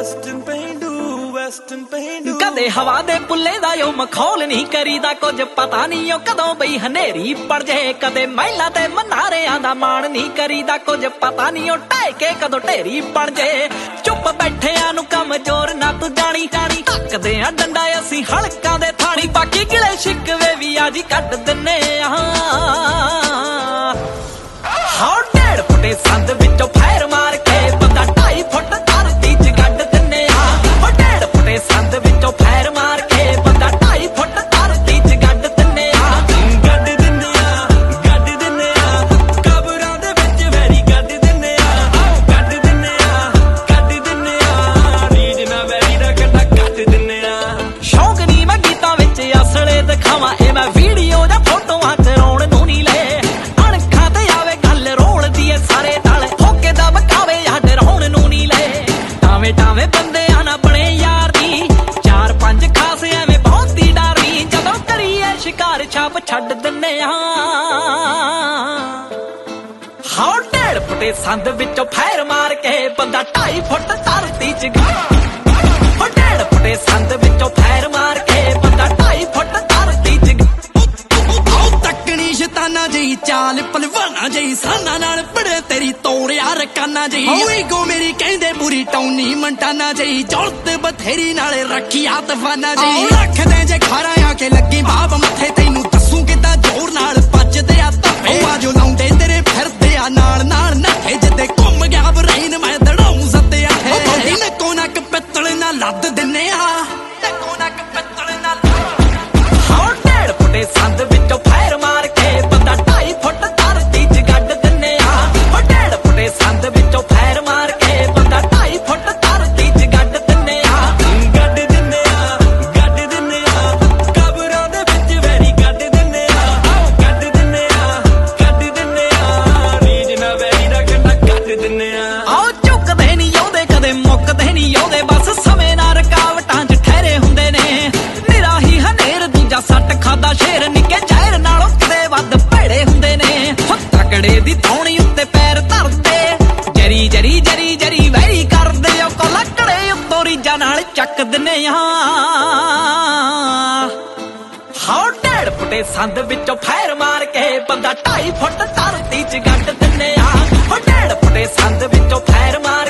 ਕਦੇ ਹਵਾ ਦੇ ਪੁੱਲੇ ਦਾ ਓ ਮਖੌਲ ਨਹੀਂ ਕਰੀਦਾ, ਕੁਝ ਪਤਾ ਨਹੀਂ ਓ ਕਦੋਂ ਬਈ ਹਨੇਰੀ ਪੜ ਜੇ। ਕਦੇ ਮਹਿਲਾ ਤੇ ਮਨਾਰਿਆਂ ਦਾ ਮਾਣ ਨਹੀਂ ਕਰੀਦਾ, ਕੁਝ ਪਤਾ ਨਹੀਂ ਓ ਢਹਿ ਕੇ ਕਦੋਂ ਢੇਰੀ ਪੜ ਜੇ। ਚੁੱਪ ਬੈਠਿਆਂ ਨੂੰ ਕਮਜ਼ੋਰ ਨਾ ਤੂੰ ਜਾਣੀ ਜਾਣੀ, ਧੱਕਦੇ ਆ ਡੰਡਾ ਅਸੀਂ ਹਲਕਾਂ ਦੇ ਥਾਣੀ। ਬਾਕੀ ਗਿਲੇ ਸ਼ਿਕਵੇ ਵੀ ਅੱਜ ਕੱਢ ਦਿੰਨੇ ਆ। ਹਾਂ 1.5 ਫੁੱਟੇ ਸੰਦ ਵਿੱਚੋਂ ਫੈਰ ਮਾਰ ਕੇ ਬੰਦਾ 2.5 ਫੁੱਟ ਧਰਤੀ 'ਚ ਗੱਡ ਦਿੰਨੇ ਆ। ਉਹ 1.5 ਫੁੱਟੇ ਸੰਦ ਵਿੱਚੋਂ ਫੈਰ ਮਾਰ ਕੇ ਬੰਦਾ 2.5 ਫੁੱਟ ਧਰਤੀ 'ਚ ਗੱਡ ਦਿੰਨੇ ਆ। ਗੱਡ ਦਿੰਨੇ ਆ, ਗੱਡ ਦਿੰਨੇ ਆ, ਕਬਰਾਂ ਦੇ ਵਿੱਚ ਵੈਰੀ ਗੱਡ ਦਿੰਨੇ ਆ। ਗੱਡ ਦਿੰਨੇ ਆ, ਗੱਡ ਦਿੰਨੇ ਆ, ਰੀਝ ਨਾ ਵੈਰੀ ਦਾ ਕੰਡਾ ਕੱਟ ਦਿੰਨੇ ਆ। ਸ਼ੌਂਕ ਨਹੀਂ ਮੈਂ ਗੀਤਾਂ ਵਿੱਚ ਅਸਲੇ ਦਿਖਾਵਾਂ, ਇਹ ਮੈਂ ਵੀਡੀਓ ਜਾਂ ਫੋਟੋਆਂ ਕਰਾਉਣ ਨੂੰ ਨਹੀਂ ਲੈ। ਅਣਖਾਂ ਤੇ ਆਵੇ ਗੱਲ ਰੋਲਦੀ ਏ ਸਾਰੇ ਨਾਲ, ਹੋਕੇ ਦਾ ਬਕਾਵੇ ਆ ਡਰਾਉਣ ਨੂੰ ਨਹੀਂ ਲੈ। ਟਾਵੇਂ ਟਾਵੇਂ ਬੰਦਿਆਂ ਨਾ ਬਣੇ ਯਾਰ ਦੀ, 4-5 ਖਾਸ ਐਵੇਂ ਬਹੁਤੀ ਡਾਰੀ। ਜਦੋਂ ਕਰੀਏ ਸ਼ਿਕਾਰ ਛਾਪ ਛੱਡ ਦਿੰਨੇ ਆ। ਹਾਂ 1.5 ਫੁੱਟੇ ਸੰਦ ਵਿੱਚੋਂ ਫੈਰ ਮਾਰ ਕੇ ਬੰਦਾ 2.5 ਫੁੱਟ ਧਰਤੀ 'ਚ ਗੱਡ। 1.5 ਫੁੱਟੇ ਸੰਦ ਵਿੱਚੋਂ ਫੈਰ ਮਾਰ ਕੇ ਬੰਦਾ 2.5 ਫੁੱਟ ਧਰਤੀ 'ਚ। ਤੱਕਣੀ ਸ਼ੈਤਾਨਾ ਜਿਹੀ ਚਾਲ ਭਲਵਾਨਾ ਜਿਹੀ, ਸਾਨਾ ਨਾਲ ਪੜੇ ਤੇਰੀ ਤੋੜਿਆ ਰਕਾਨਾ ਜਿਹੀ। ਓਏ ਗੋ ਮੇਰੀ ਕਹਿੰਦੇ ਪੂਰੀ ਟੌਨੀ ਮੰਟਾਨਾ ਜਿਹੀ, ਜੌਲਤ ਬਥੇਰੀ ਨਾਲੇ ਰੱਖਿਆ ਤਫਾਨਾ ਜਿਹੀ। ਰੱਖਦੇ ਜੇ ਖਾਰਾ ਆ ਕੇ ਲੱਗੀ ਬਾਬ ਮੱਥੇ, ਤੈਨੂੰ ਦੱਸੂ ਕਿੱਦਾਂ ਜ਼ੋਰ ਨਾਲ ਭੱਜਦੇ ਆ ਧੱਫੇ। ਆ ਜੋ ਲਾਉਂਦੇ ਤੇਰੇ ਫਿਰਦੇ ਆ ਨਾਲ ਨਾਲ ਨੱਠੇ, ਜਿੱਦੇ ਘੁੰਮ ਗਿਆ ਬਰੇਨ ਮੈਂ ਦੜਾਉਂ ਸੱਤਿਆ ਹੈ। ਬੋਡੀ ਨੱਕੋ ਨੱਕ ਪਿੱਤਲ ਨਾਲ ਲੱਦ ਦਿੰਨੇ ਆ, ਨੱਕੋ ਨੱਕ ਪਿੱਤਲ ਨਾਲ। ਹਾਂ 1.5 ਫੁੱਟੇ ਸੰਦ ਵਿੱਚੋਂ ਫੈਰ ਮਾਰ ਕੇ ਬੰਦਾ 2.5 ਫੁੱਟ ਧਰਤੀ 'ਚ ਗੱਡ ਦਿੰਨੇ ਆ। 1.5 ਫੁੱਟੇ ਸੰਦ ਵਿੱਚੋਂ ਫੈਰ ਮਾਰ ਕੇ ਬੰਦਾ 2.5 ਫੁੱਟ ਧਰਤੀ 'ਚ ਗੱਡ ਦਿੰਨੇ ਆ। ਗੱਡ ਦਿੰਨੇ ਆ, ਗੱਡ ਦਿੰਨੇ ਆ, ਕਬਰਾਂ ਦੇ ਵਿੱਚ ਵੈਰੀ ਗੱਡ ਦਿੰਨੇ ਆ। ਗੱਡ ਦਿੰਨੇ ਆ, ਗੱਡ ਦਿੰਨੇ ਆ, ਰੀਝ ਨਾ ਵੈਰੀ ਦਾ ਕੰਡਾ ਕੱਟ ਦਿੰਨੇ ਆ। ਆਓ ਝੁਕਦੇ ਨਹੀਂ ਆਉਂਦੇ ਕਦੇ ਮੁੱਕਦੇ ਨਹੀਂ ਆਉਂਦੇ, ਬਸ ਸਮੇਂ ਨਾਲ ਰੁਕਾਵਟਾਂ 'ਚ ਠਹਿਰੇ ਹੁੰਦੇ ਨੇ। ਨਿਰਾ ਹੀ ਹਨੇਰ ਦੂਜਾ ਸੱਟ ਖਾਦਾ ਸ਼ੇਰ, ਨਿੱਕੇ ਜ਼ਹਿਰ ਨਾਲੋਂ ਕਿਤੇ ਵੱਧ ਭੈੜੇ ਹੁੰਦੇ ਨੇ। ਤਕੜੇ ਦੀ ਥੌਣੀ ਉੱਤੇ ਪੈਰ ਧਰਦੇ, ਜਰੀ ਜਰੀ ਜਰੀ ਜਰੀ ਵੈਰੀ ਕਰਦੇ। ਉਹ ਕੋ ਲੱਕੜੇ ਉੱਤੋਂ ਰੀਝਾਂ ਨਾਲ ਚੱਕ ਦਿੰਨੇ ਆ। ਹਾਂ 1.5 ਫੁੱਟੇ ਸੰਦ ਵਿੱਚੋਂ ਫੈਰ ਮਾਰ ਕੇ ਬੰਦਾ 2.5 ਫੁੱਟ ਧਰਤੀ 'ਚ ਗੱਡ ਦਿੰਨੇ ਆ। 1.5 ਫੁੱਟੇ ਸੰਦ ਵਿੱਚੋਂ ਫੈਰ ਮਾਰ